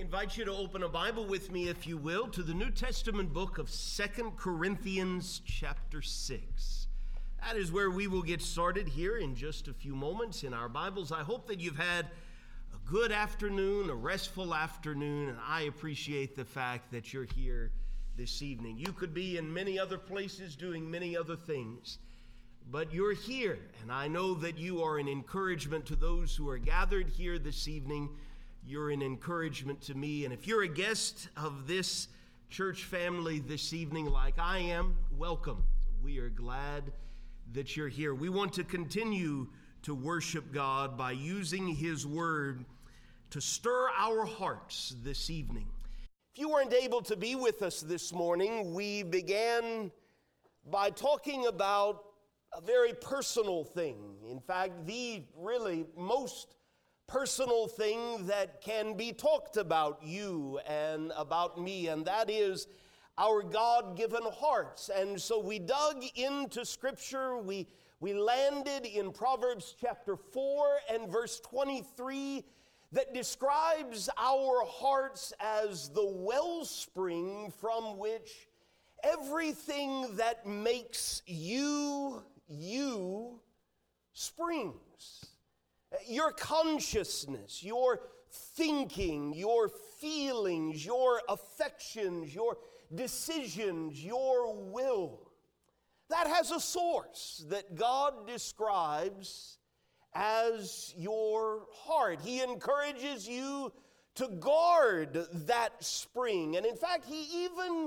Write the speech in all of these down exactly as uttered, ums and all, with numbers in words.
invite you to open a Bible with me, if you will, to the New Testament book of Second Corinthians chapter six. That is where we will get started here in just a few moments in our Bibles. I hope that you've had a good afternoon, a restful afternoon, and I appreciate the fact that you're here this evening. You could be in many other places doing many other things, but you're here, and I know that you are an encouragement to those who are gathered here this evening. You're an encouragement to me, and if you're a guest of this church family this evening like I am, welcome. We are glad that you're here. We want to continue to worship God by using His Word to stir our hearts this evening. If you weren't able to be with us this morning, we began by talking about a very personal thing. In fact, the really most personal thing that can be talked about you and about me, and that is our God-given hearts. And so we dug into Scripture. We, we landed in Proverbs chapter four and verse twenty-three that describes our hearts as the wellspring from which everything that makes you, you springs. Your consciousness, your thinking, your feelings, your affections, your decisions, your will, that has a source that God describes as your heart. He encourages you to guard that spring. And in fact, He even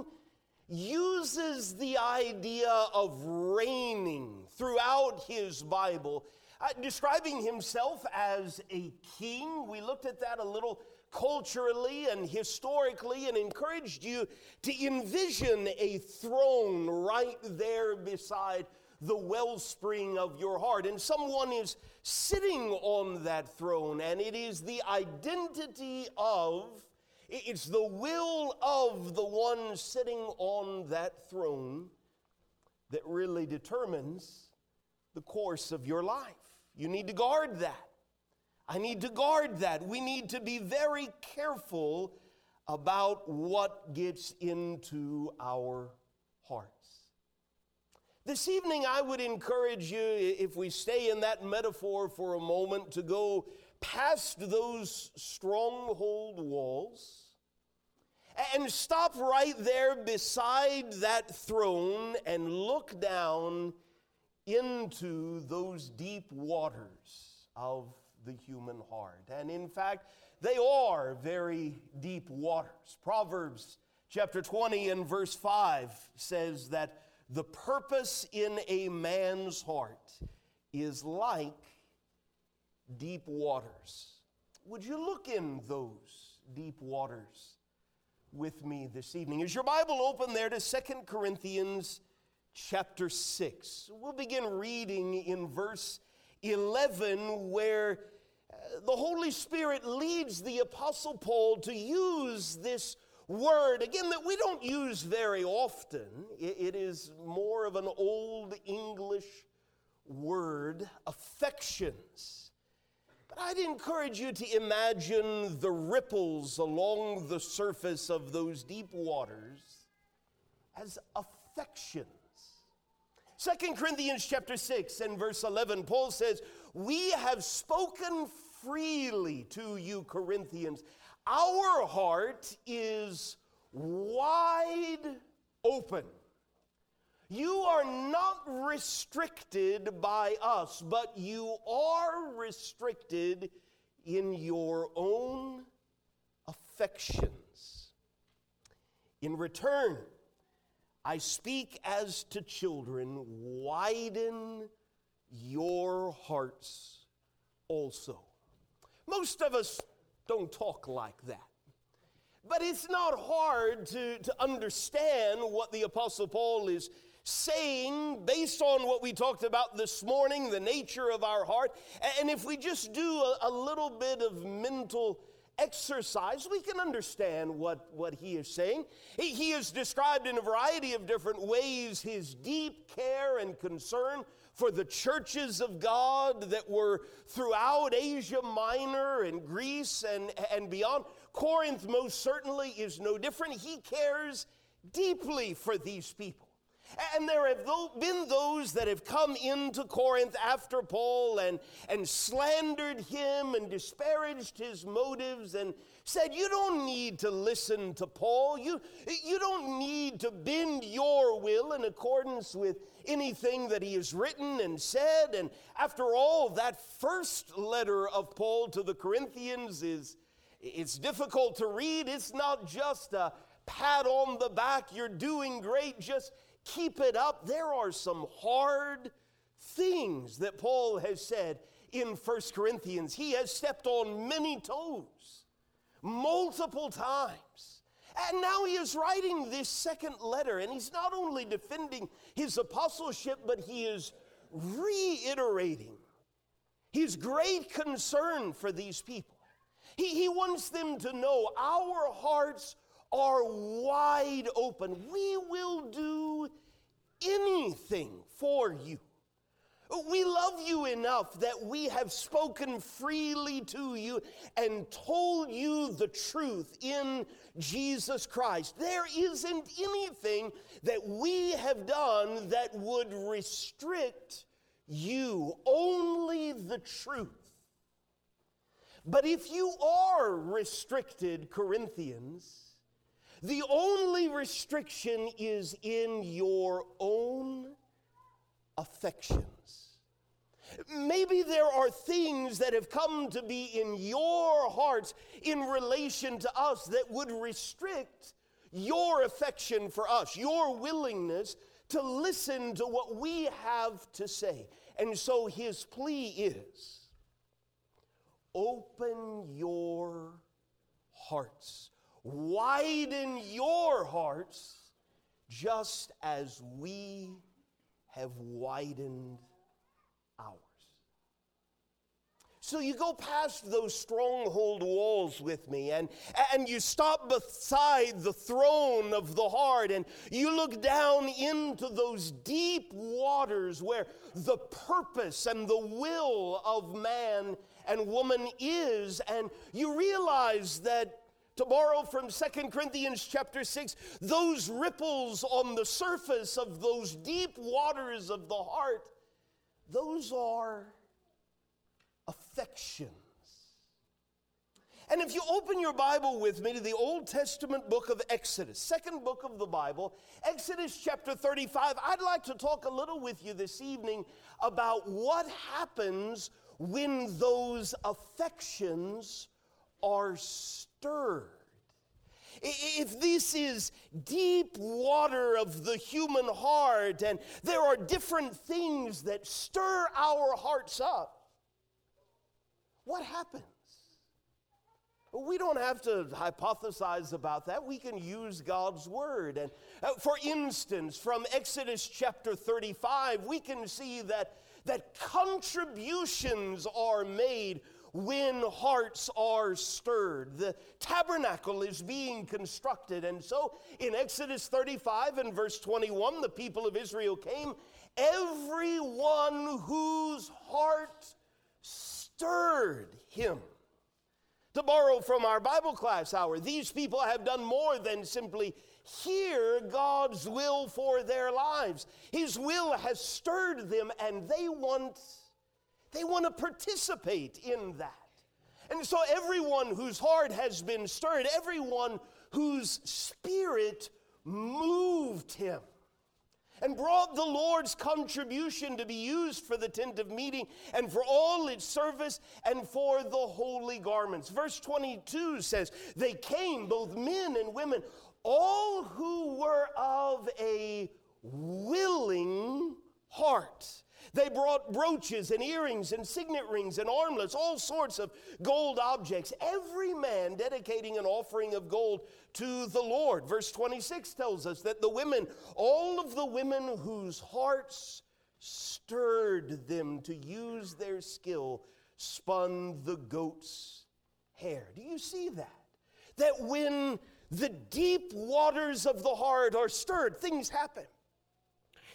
uses the idea of reigning throughout His Bible, Uh, describing Himself as a king. We looked at that a little culturally and historically and encouraged you to envision a throne right there beside the wellspring of your heart. And someone is sitting on that throne, and it is the identity of, it's the will of the one sitting on that throne that really determines the course of your life. You need to guard that. I need to guard that. We need to be very careful about what gets into our hearts. This evening, I would encourage you, if we stay in that metaphor for a moment, to go past those stronghold walls and stop right there beside that throne and look down into those deep waters of the human heart. And in fact, they are very deep waters. Proverbs chapter twenty and verse five says that the purpose in a man's heart is like deep waters. Would you look in those deep waters with me this evening? Is your Bible open there to Second Corinthians chapter six. We'll begin reading in verse eleven, where the Holy Spirit leads the Apostle Paul to use this word, again, that we don't use very often. It is more of an old English word, affections. But I'd encourage you to imagine the ripples along the surface of those deep waters as affections. Second Corinthians chapter six and verse eleven, Paul says, "We have spoken freely to you, Corinthians. Our heart is wide open. You are not restricted by us, but you are restricted in your own affections. In return, I speak as to children, widen your hearts also." Most of us don't talk like that. But it's not hard to, to understand what the Apostle Paul is saying based on what we talked about this morning, the nature of our heart. And if we just do a, a little bit of mental exercise, we can understand what, what he is saying. He, he is described in a variety of different ways his deep care and concern for the churches of God that were throughout Asia Minor and Greece and, and beyond. Corinth most certainly is no different. He cares deeply for these people. And there have been those that have come into Corinth after Paul and, and slandered him and disparaged his motives and said, you don't need to listen to Paul. You, you don't need to bend your will in accordance with anything that he has written and said. And after all, that first letter of Paul to the Corinthians is it's difficult to read. It's not just a pat on the back, you're doing great, just keep it up. There are some hard things that Paul has said in First Corinthians. He has stepped on many toes, multiple times. And now he is writing this second letter, and he's not only defending his apostleship, but he is reiterating his great concern for these people. He, he wants them to know our hearts are wide open. We will do anything for you. We love you enough that we have spoken freely to you and told you the truth in Jesus Christ. There isn't anything that we have done that would restrict you, only the truth. But if you are restricted, Corinthians, the only restriction is in your own affections. Maybe there are things that have come to be in your hearts in relation to us that would restrict your affection for us, your willingness to listen to what we have to say. And so his plea is, open your hearts. Widen your hearts just as we have widened ours. So you go past those stronghold walls with me, and, and you stop beside the throne of the heart, and you look down into those deep waters where the purpose and the will of man and woman is, and you realize that, to borrow from Second Corinthians chapter six, those ripples on the surface of those deep waters of the heart, those are affections. And if you open your Bible with me to the Old Testament book of Exodus, second book of the Bible, Exodus chapter thirty-five, I'd like to talk a little with you this evening about what happens when those affections are stirred. If this is deep water of the human heart, and there are different things that stir our hearts up, what happens? We don't have to hypothesize about that. We can use God's word. And uh, for instance, from Exodus chapter thirty-five, we can see that, that contributions are made when hearts are stirred. The tabernacle is being constructed, and so in Exodus thirty-five and verse twenty-one, the people of Israel came, everyone whose heart stirred him. To borrow from our Bible class hour, these people have done more than simply hear God's will for their lives. His will has stirred them, and they want They want to participate in that. And so everyone whose heart has been stirred, everyone whose spirit moved him and brought the Lord's contribution to be used for the tent of meeting and for all its service and for the holy garments. Verse twenty-two says, they came, both men and women, all who were of a willing heart. They brought brooches and earrings and signet rings and armlets, all sorts of gold objects, every man dedicating an offering of gold to the Lord. Verse twenty-six tells us that the women, all of the women whose hearts stirred them to use their skill, spun the goat's hair. Do you see that? That when the deep waters of the heart are stirred, things happen.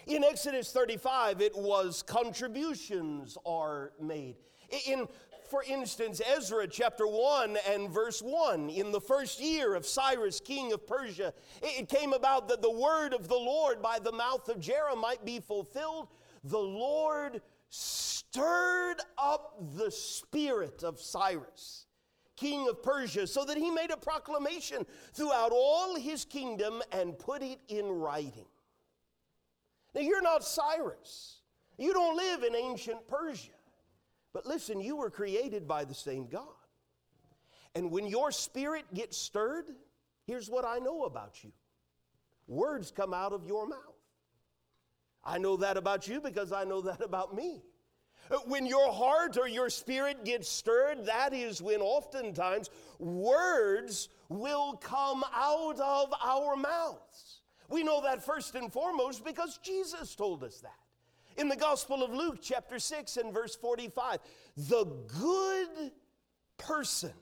In Exodus thirty-five, it was contributions are made. In, for instance, Ezra chapter one and verse one, in the first year of Cyrus, king of Persia, it came about that the word of the Lord by the mouth of Jeremiah might be fulfilled. The Lord stirred up the spirit of Cyrus, king of Persia, so that he made a proclamation throughout all his kingdom and put it in writing. Now, you're not Cyrus. You don't live in ancient Persia. But listen, you were created by the same God. And when your spirit gets stirred, here's what I know about you. Words come out of your mouth. I know that about you because I know that about me. When your heart or your spirit gets stirred, that is when oftentimes words will come out of our mouths. We know that first and foremost because Jesus told us that. In the Gospel of Luke, chapter six and verse forty-five, the good person.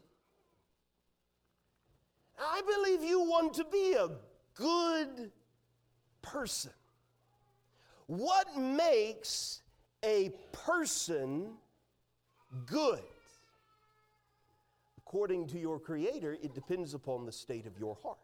I believe you want to be a good person. What makes a person good? According to your Creator, it depends upon the state of your heart.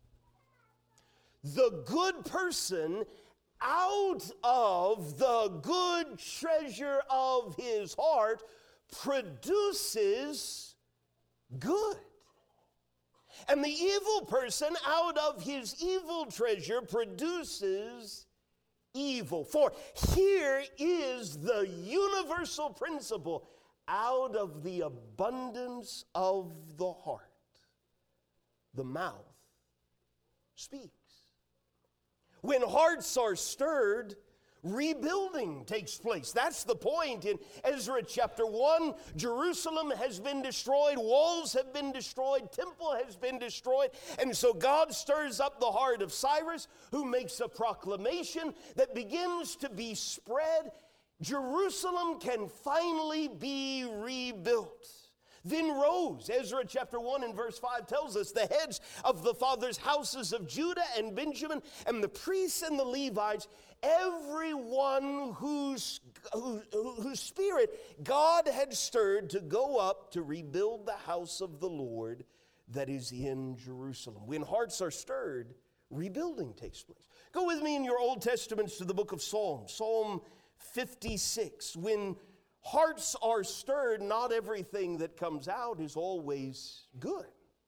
The good person, out of the good treasure of his heart, produces good. And the evil person, out of his evil treasure, produces evil. For here is the universal principle: out of the abundance of the heart, the mouth speaks. When hearts are stirred, rebuilding takes place. That's the point. In Ezra chapter one, Jerusalem has been destroyed, walls have been destroyed, temple has been destroyed, and so God stirs up the heart of Cyrus, who makes a proclamation that begins to be spread. Jerusalem can finally be rebuilt. Then rose, Ezra chapter one and verse five tells us, the heads of the fathers' houses of Judah and Benjamin, and the priests and the Levites, everyone whose, who, whose spirit God had stirred to go up to rebuild the house of the Lord that is in Jerusalem. When hearts are stirred, rebuilding takes place. Go with me in your Old Testaments to the book of Psalms, Psalm fifty-six. When hearts are stirred, not everything that comes out is always good.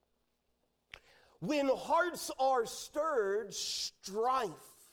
When hearts are stirred, strife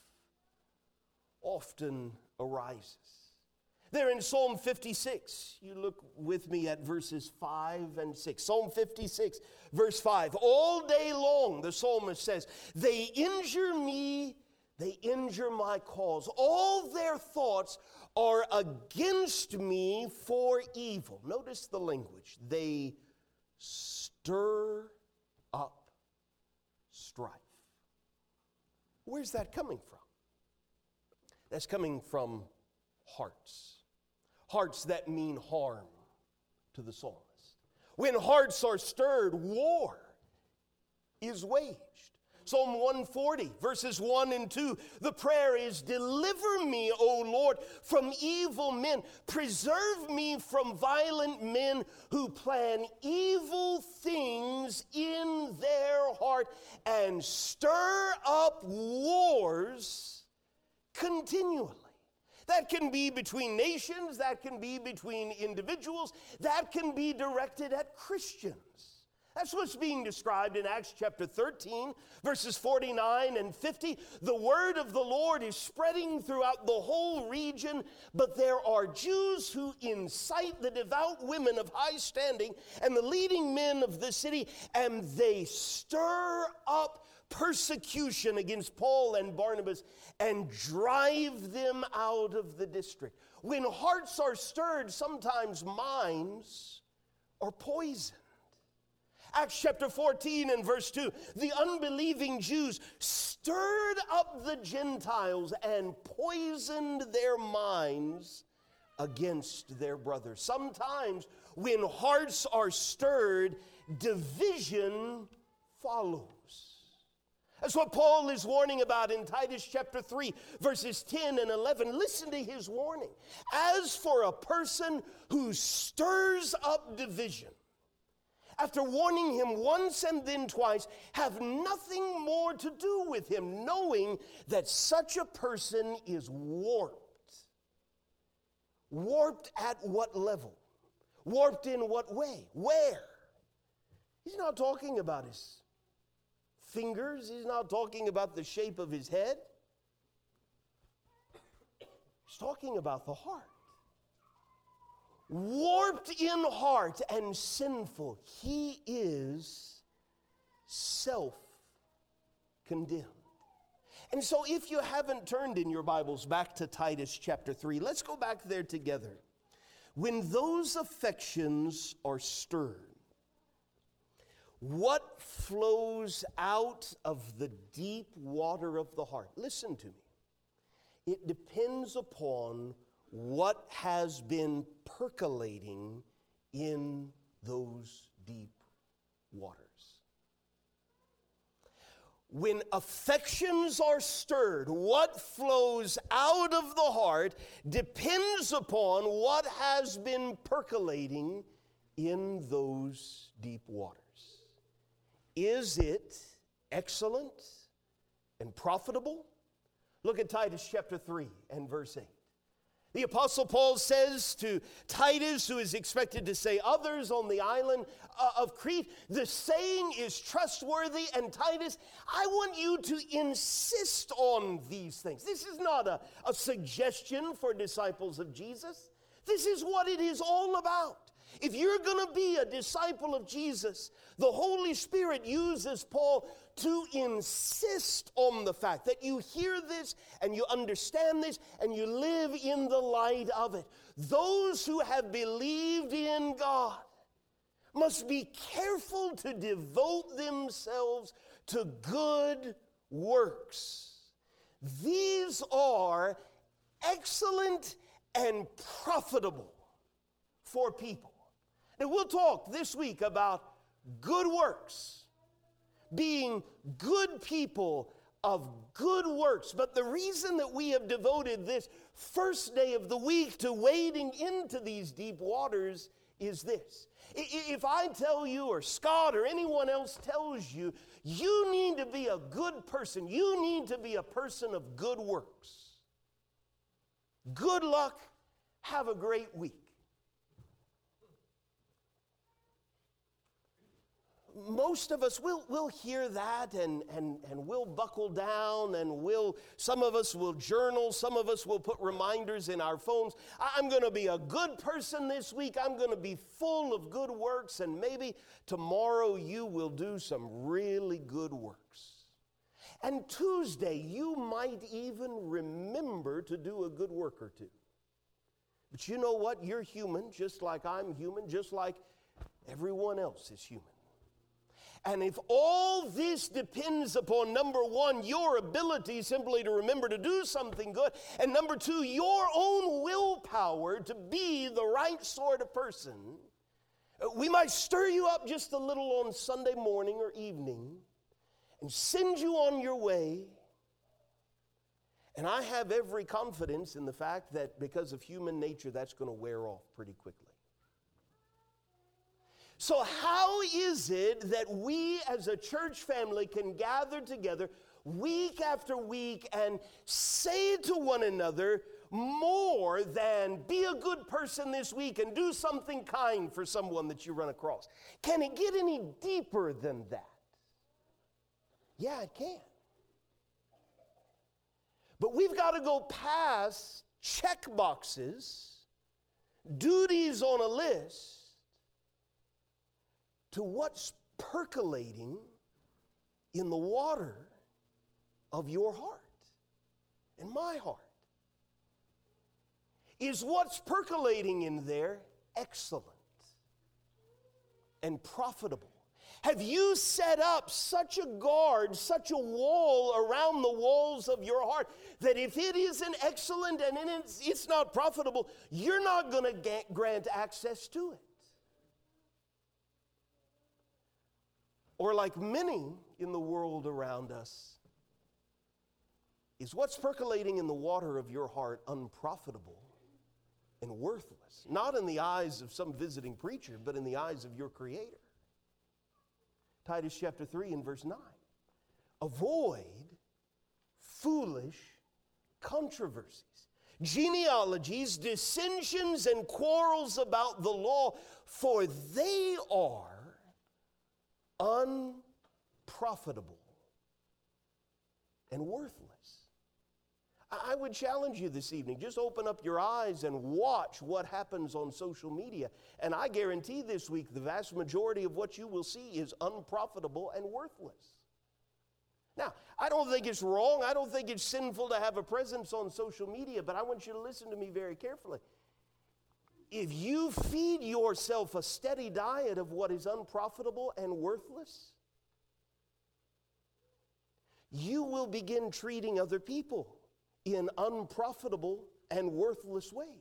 often arises. There in Psalm fifty-six, you look with me at verses five and six. Psalm fifty-six, verse five. All day long, the psalmist says, they injure me, they injure my cause. All their thoughts are against me for evil. Notice the language. They stir up strife. Where's that coming from? That's coming from hearts. Hearts that mean harm to the psalmist. When hearts are stirred, war is waged. Psalm one forty, verses one and two, the prayer is, deliver me, O Lord, from evil men. Preserve me from violent men who plan evil things in their heart and stir up wars continually. That can be between nations, that can be between individuals, that can be directed at Christians. That's what's being described in Acts chapter thirteen, verses forty-nine and fifty. The word of the Lord is spreading throughout the whole region, but there are Jews who incite the devout women of high standing and the leading men of the city, and they stir up persecution against Paul and Barnabas and drive them out of the district. When hearts are stirred, sometimes minds are poisoned. Acts chapter fourteen and verse two, the unbelieving Jews stirred up the Gentiles and poisoned their minds against their brothers. Sometimes when hearts are stirred, division follows. That's what Paul is warning about in Titus chapter three, verses ten and eleven. Listen to his warning. As for a person who stirs up division, after warning him once and then twice, have nothing more to do with him, knowing that such a person is warped. Warped at what level? Warped in what way? Where? He's not talking about his fingers. He's not talking about the shape of his head. He's talking about the heart. Warped in heart and sinful, he is self-condemned. And so if you haven't turned in your Bibles back to Titus chapter three, let's go back there together. When those affections are stirred, what flows out of the deep water of the heart? Listen to me. It depends upon what has been percolating in those deep waters. When affections are stirred, what flows out of the heart depends upon what has been percolating in those deep waters. Is it excellent and profitable? Look at Titus chapter three and verse eight. The Apostle Paul says to Titus, who is expected to say others on the island of Crete, the saying is trustworthy. And Titus, I want you to insist on these things. This is not a, a suggestion for disciples of Jesus. This is what it is all about. If you're going to be a disciple of Jesus, the Holy Spirit uses Paul to insist on the fact that you hear this and you understand this and you live in the light of it. Those who have believed in God must be careful to devote themselves to good works. These are excellent and profitable for people. And we'll talk this week about good works, being good people of good works. But the reason that we have devoted this first day of the week to wading into these deep waters is this. If I tell you, or Scott or anyone else tells you, you need to be a good person, you need to be a person of good works. Good luck, have a great week. Most of us will will hear that and, and, and we'll buckle down and we'll, some of us will journal, some of us will put reminders in our phones. I'm going to be a good person this week. I'm going to be full of good works, and maybe tomorrow you will do some really good works. And Tuesday you might even remember to do a good work or two. But you know what? You're human just like I'm human, just like everyone else is human. And if all this depends upon, number one, your ability simply to remember to do something good, and number two, your own willpower to be the right sort of person, we might stir you up just a little on Sunday morning or evening and send you on your way. And I have every confidence in the fact that because of human nature, that's going to wear off pretty quickly. So how is it that we as a church family can gather together week after week and say to one another more than be a good person this week and do something kind for someone that you run across? Can it get any deeper than that? Yeah, it can. But we've got to go past check boxes, duties on a list, to what's percolating in the water of your heart and my heart. Is what's percolating in there excellent and profitable? Have you set up such a guard, such a wall around the walls of your heart that if it isn't excellent and it's, it's not profitable, you're not going to grant access to it? Or like many in the world around us, Is what's percolating in the water of your heart unprofitable and worthless? Not in the eyes of some visiting preacher, but in the eyes of your Creator. Titus chapter three and verse nine. Avoid foolish controversies, genealogies, dissensions, and quarrels about the law, for they are unprofitable and worthless. I would challenge you this evening, just open up your eyes and watch what happens on social media. And I guarantee this week the vast majority of what you will see is unprofitable and worthless. Now, I don't think it's wrong. I don't think it's sinful to have a presence on social media, but I want you to listen to me very carefully. If you feed yourself a steady diet of what is unprofitable and worthless, you will begin treating other people in unprofitable and worthless ways.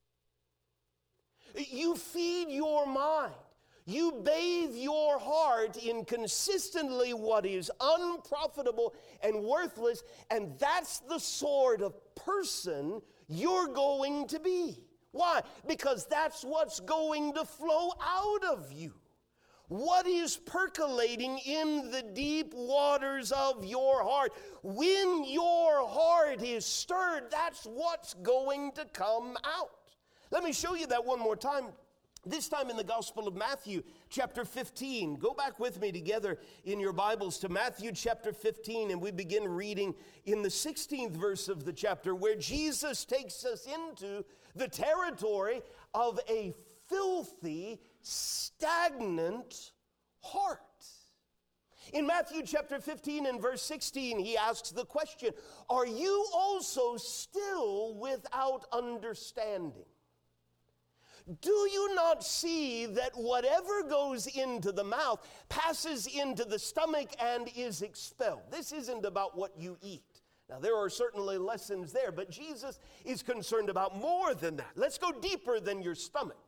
You feed your mind. You bathe your heart in consistently what is unprofitable and worthless, and that's the sort of person you're going to be. Why? Because that's what's going to flow out of you. What is percolating in the deep waters of your heart? When your heart is stirred, that's what's going to come out. Let me show you that one more time. This time in the Gospel of Matthew, chapter fifteen. Go back with me together in your Bibles to Matthew chapter fifteen, and we begin reading in the sixteenth verse of the chapter, where Jesus takes us into the territory of a filthy, stagnant heart. In Matthew chapter fifteen and verse sixteen, he asks the question, are you also still without understanding? Do you not see that whatever goes into the mouth passes into the stomach and is expelled? This isn't about what you eat. Now, there are certainly lessons there, but Jesus is concerned about more than that. Let's go deeper than your stomach.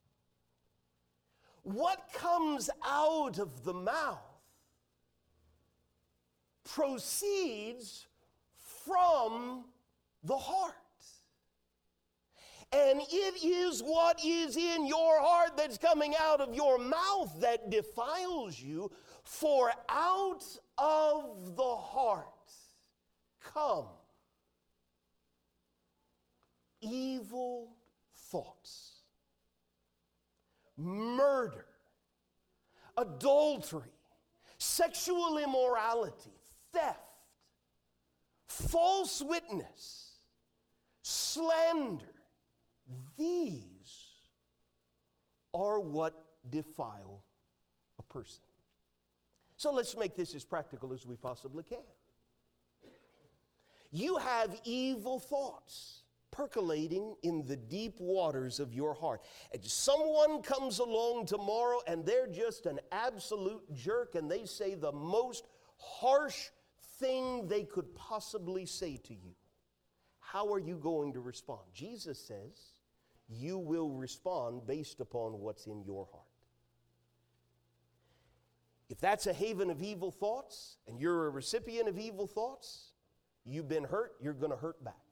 What comes out of the mouth proceeds from the heart. And it is what is in your heart that's coming out of your mouth that defiles you. For out of the heart come evil thoughts, murder, adultery, sexual immorality, theft, false witness, slander. These are what defile a person. So let's make this as practical as we possibly can. You have evil thoughts percolating in the deep waters of your heart. And someone comes along tomorrow and they're just an absolute jerk and they say the most harsh thing they could possibly say to you. How are you going to respond? Jesus says you will respond based upon what's in your heart. If that's a haven of evil thoughts and you're a recipient of evil thoughts, you've been hurt, you're going to hurt back.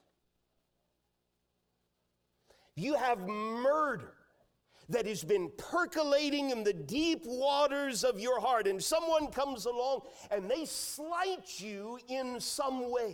You have murder that has been percolating in the deep waters of your heart, and someone comes along and they slight you in some way.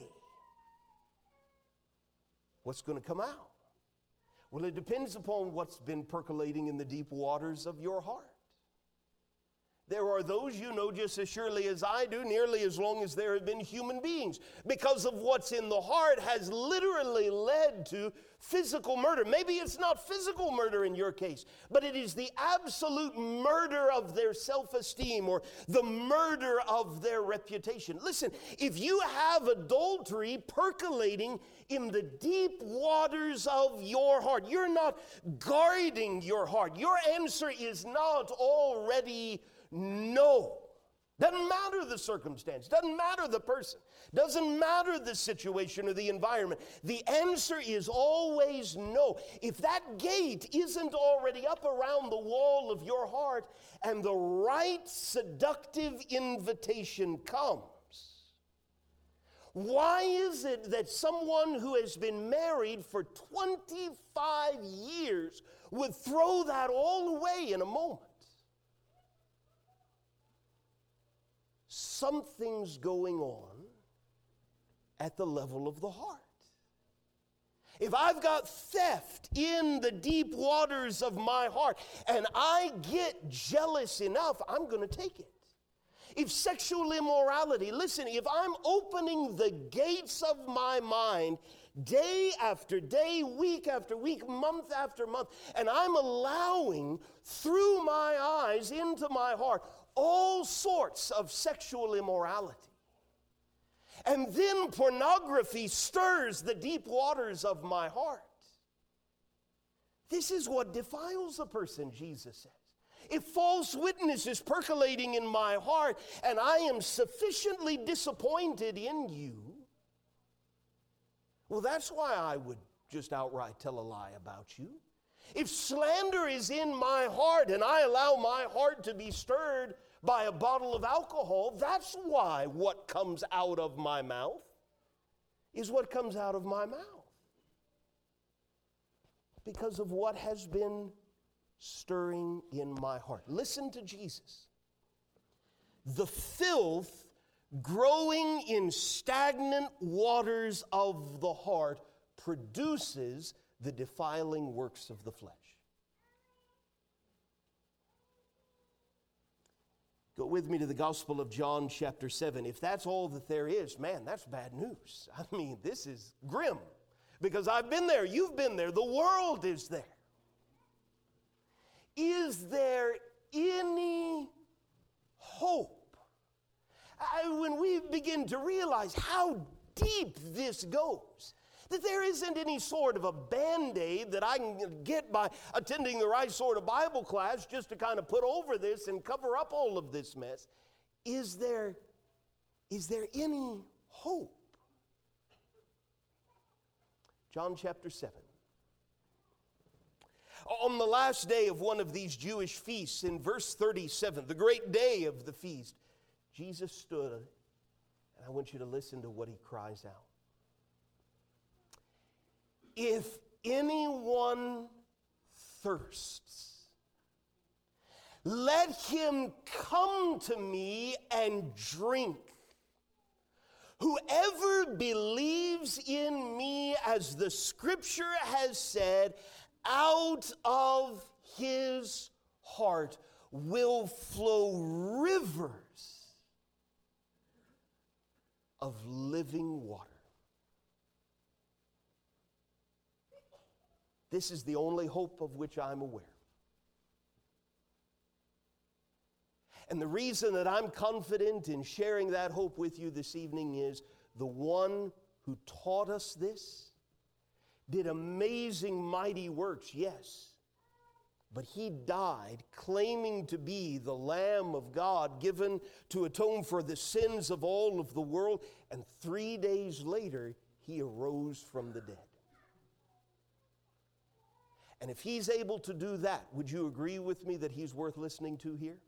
What's going to come out? Well, it depends upon what's been percolating in the deep waters of your heart. There are those you know just as surely as I do, nearly as long as there have been human beings. Because of what's in the heart has literally led to physical murder. Maybe it's not physical murder in your case, but it is the absolute murder of their self-esteem or the murder of their reputation. Listen, if you have adultery percolating in the deep waters of your heart, you're not guarding your heart. Your answer is not already no. Doesn't matter the circumstance, doesn't matter the person, doesn't matter the situation or the environment. The answer is always no. If that gate isn't already up around the wall of your heart and the right seductive invitation comes, Why is it that someone who has been married for twenty-five years would throw that all away in a moment? Something's going on at the level of the heart. If I've got theft in the deep waters of my heart and I get jealous enough, I'm going to take it. If sexual immorality, listen, if I'm opening the gates of my mind day after day, week after week, month after month, and I'm allowing through my eyes into my heart all sorts of sexual immorality, and then pornography stirs the deep waters of my heart, this is what defiles a person, Jesus says. If false witness is percolating in my heart and I am sufficiently disappointed in you, well, that's why I would just outright tell a lie about you. If slander is in my heart and I allow my heart to be stirred by a bottle of alcohol, that's why what comes out of my mouth is what comes out of my mouth. Because of what has been stirring in my heart. Listen to Jesus. The filth growing in stagnant waters of the heart produces the defiling works of the flesh. Go with me to the Gospel of John chapter seven. If that's all that there is, man, that's bad news. I mean, this is grim. Because I've been there, you've been there, the world is there. Is there any hope? I, when we begin to realize how deep this goes, that there isn't any sort of a Band-Aid that I can get by attending the right sort of Bible class just to kind of put over this and cover up all of this mess. Is there, is there any hope? John chapter seven. On the last day of one of these Jewish feasts, in verse thirty-seven, the great day of the feast, Jesus stood, and I want you to listen to what he cries out. If anyone thirsts, let him come to me and drink. Whoever believes in me, as the scripture has said, out of his heart will flow rivers of living water. This is the only hope of which I'm aware. And the reason that I'm confident in sharing that hope with you this evening is the one who taught us this did amazing, mighty works, yes. But he died claiming to be the Lamb of God given to atone for the sins of all of the world. And three days later, he arose from the dead. And if he's able to do that, would you agree with me that he's worth listening to here?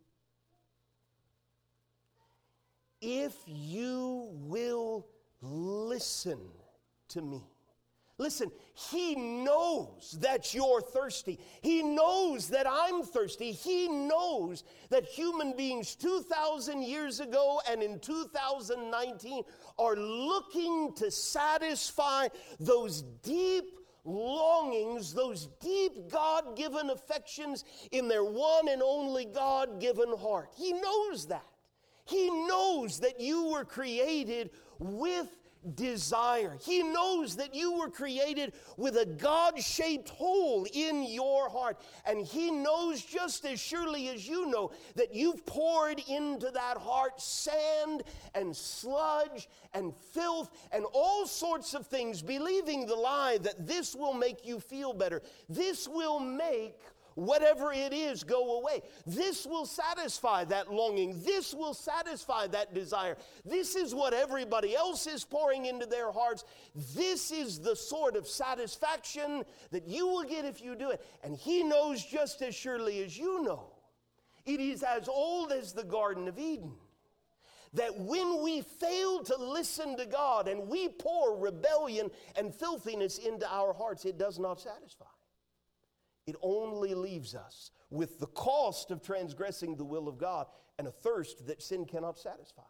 If you will listen to me. Listen, he knows that you're thirsty. He knows that I'm thirsty. He knows that human beings two thousand years ago and in two thousand nineteen are looking to satisfy those deep longings, those deep God-given affections in their one and only God-given heart. He knows that. He knows that you were created with desire. He knows that you were created with a God-shaped hole in your heart. And he knows just as surely as you know that you've poured into that heart sand and sludge and filth and all sorts of things, believing the lie that this will make you feel better. This will make whatever it is go away. This will satisfy that longing. This will satisfy that desire. This is what everybody else is pouring into their hearts. This is the sort of satisfaction that you will get if you do it. And he knows just as surely as you know. It is as old as the Garden of Eden. that when we fail to listen to God and we pour rebellion and filthiness into our hearts, it does not satisfy. It only leaves us with the cost of transgressing the will of God and a thirst that sin cannot satisfy.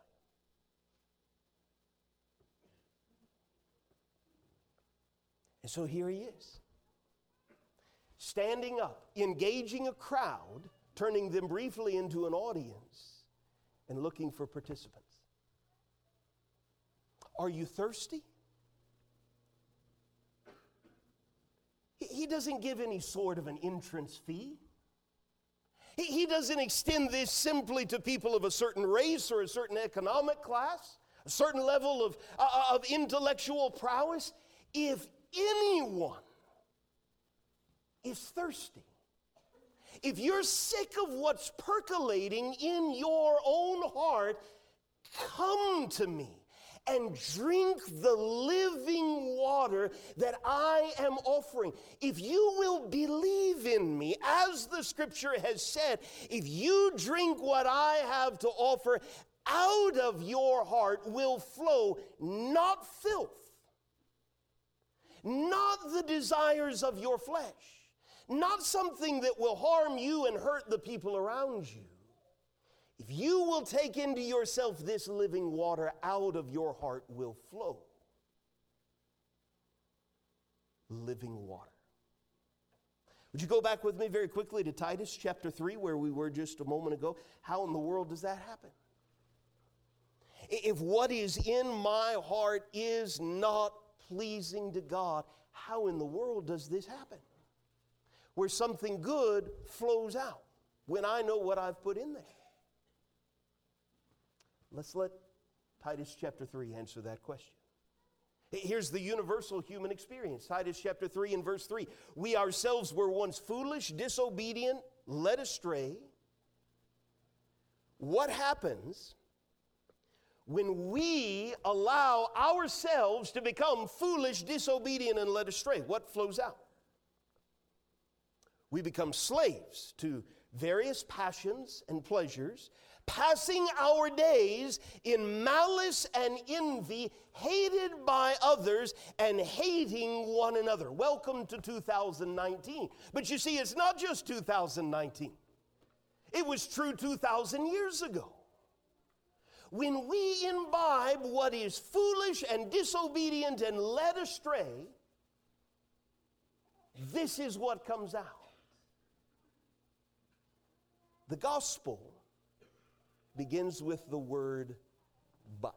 And so here he is, standing up, engaging a crowd, turning them briefly into an audience, and looking for participants. Are you thirsty? He doesn't give any sort of an entrance fee. He doesn't extend this simply to people of a certain race or a certain economic class, a certain level of, uh, of intellectual prowess. If anyone is thirsty, if you're sick of what's percolating in your own heart, come to me and drink the living water that I am offering. If you will believe in me, as the scripture has said, if you drink what I have to offer, out of your heart will flow not filth, not the desires of your flesh, not something that will harm you and hurt the people around you. If you will take into yourself this living water, out of your heart will flow living water. Would you go back with me very quickly to Titus chapter three, where we were just a moment ago? How in the world does that happen? If what is in my heart is not pleasing to God, how in the world does this happen? Where something good flows out when I know what I've put in there. Let's let Titus chapter three answer that question. Here's the universal human experience. Titus chapter three and verse three. We ourselves were once foolish, disobedient, led astray. What happens when we allow ourselves to become foolish, disobedient, and led astray? What flows out? We become slaves to various passions and pleasures, passing our days in malice and envy, hated by others and hating one another. Welcome to two thousand nineteen. But you see, it's not just two thousand nineteen. It was true two thousand years ago. When we imbibe what is foolish and disobedient and led astray, this is what comes out. The gospel begins with the word but.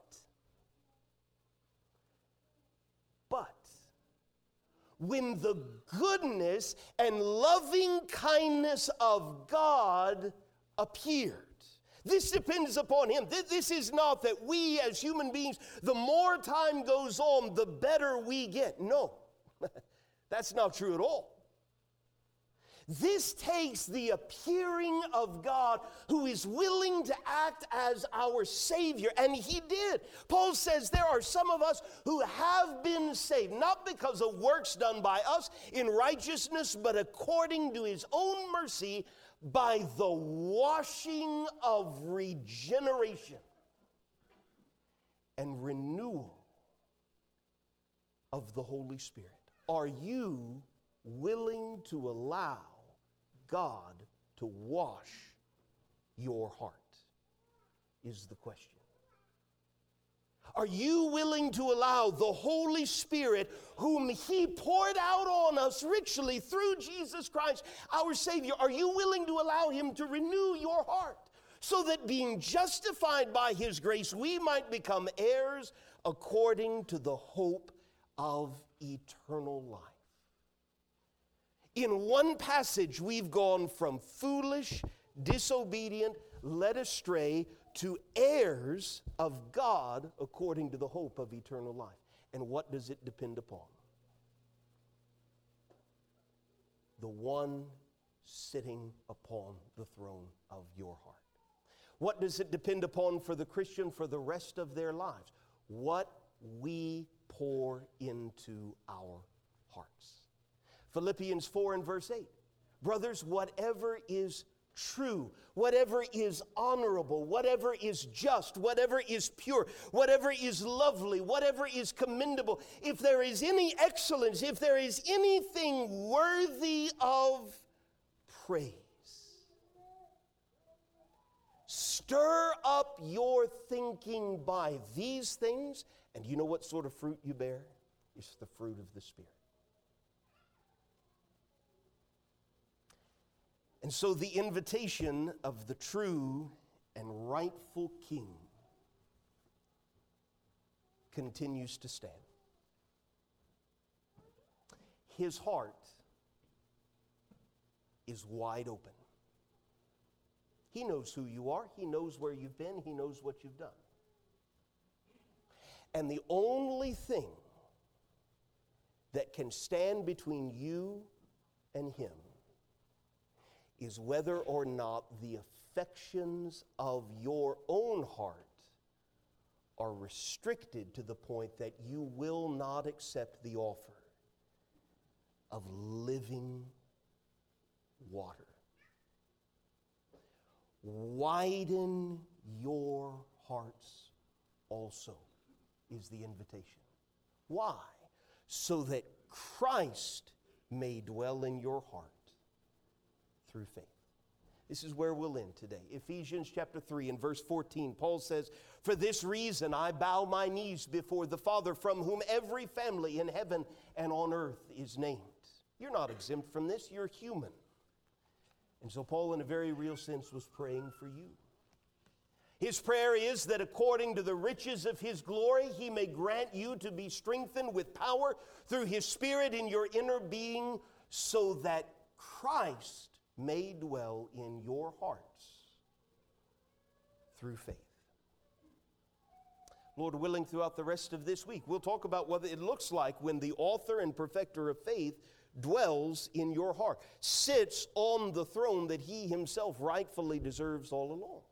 But when the goodness and loving kindness of God appeared, this depends upon Him. This is not that we as human beings, the more time goes on, the better we get. No, that's not true at all. This takes the appearing of God, who is willing to act as our Savior, and He did. Paul says there are some of us who have been saved, not because of works done by us in righteousness, but according to His own mercy, by the washing of regeneration and renewal of the Holy Spirit. Are you willing to allow God to wash your heart? Is the question. Are you willing to allow the Holy Spirit, whom He poured out on us richly through Jesus Christ, our Savior, are you willing to allow Him to renew your heart, so that being justified by His grace, we might become heirs according to the hope of eternal life? In one passage, we've gone from foolish, disobedient, led astray, to heirs of God according to the hope of eternal life. And what does it depend upon? The one sitting upon the throne of your heart. What does it depend upon for the Christian for the rest of their lives? What we pour into our hearts. Philippians four and verse eight. Brothers, whatever is true, whatever is honorable, whatever is just, whatever is pure, whatever is lovely, whatever is commendable, if there is any excellence, if there is anything worthy of praise, stir up your thinking by these things, and you know what sort of fruit you bear? It's the fruit of the Spirit. And so the invitation of the true and rightful King continues to stand. His heart is wide open. He knows who you are. He knows where you've been. He knows what you've done. And the only thing that can stand between you and Him is whether or not the affections of your own heart are restricted to the point that you will not accept the offer of living water. Widen your hearts also is the invitation. Why? So that Christ may dwell in your heart through faith. This is where we'll end today. Ephesians chapter three and verse fourteen, Paul says, "For this reason I bow my knees before the Father, from whom every family in heaven and on earth is named." You're not exempt from this. You're human. And so Paul, in a very real sense, was praying for you. His prayer is that according to the riches of His glory, He may grant you to be strengthened with power through His Spirit in your inner being, so that Christ may dwell in your hearts through faith. Lord willing, throughout the rest of this week, we'll talk about what it looks like when the author and perfecter of faith dwells in your heart, sits on the throne that He Himself rightfully deserves all along.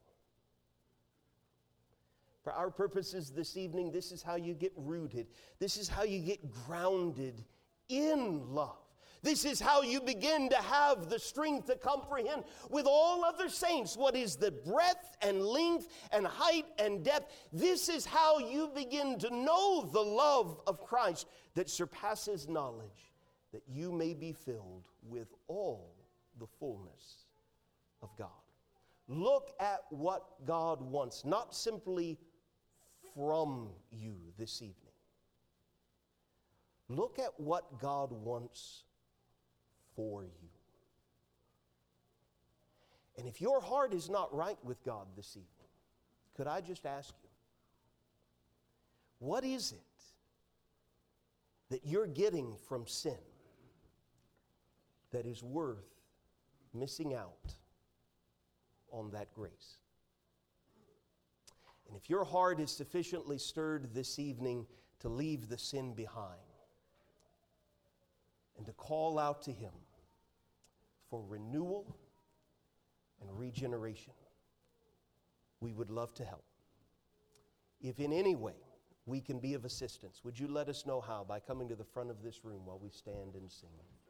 For our purposes this evening, this is how you get rooted. This is how you get grounded in love. This is how you begin to have the strength to comprehend with all other saints what is the breadth and length and height and depth. This is how you begin to know the love of Christ that surpasses knowledge, that you may be filled with all the fullness of God. Look at what God wants, not simply from you this evening. Look at what God wants for you. And if your heart is not right with God this evening, could I just ask you, what is it that you're getting from sin that is worth missing out on that grace? And if your heart is sufficiently stirred this evening to leave the sin behind and to call out to Him for renewal and regeneration, we would love to help. If in any way we can be of assistance, would you let us know how by coming to the front of this room while we stand and sing?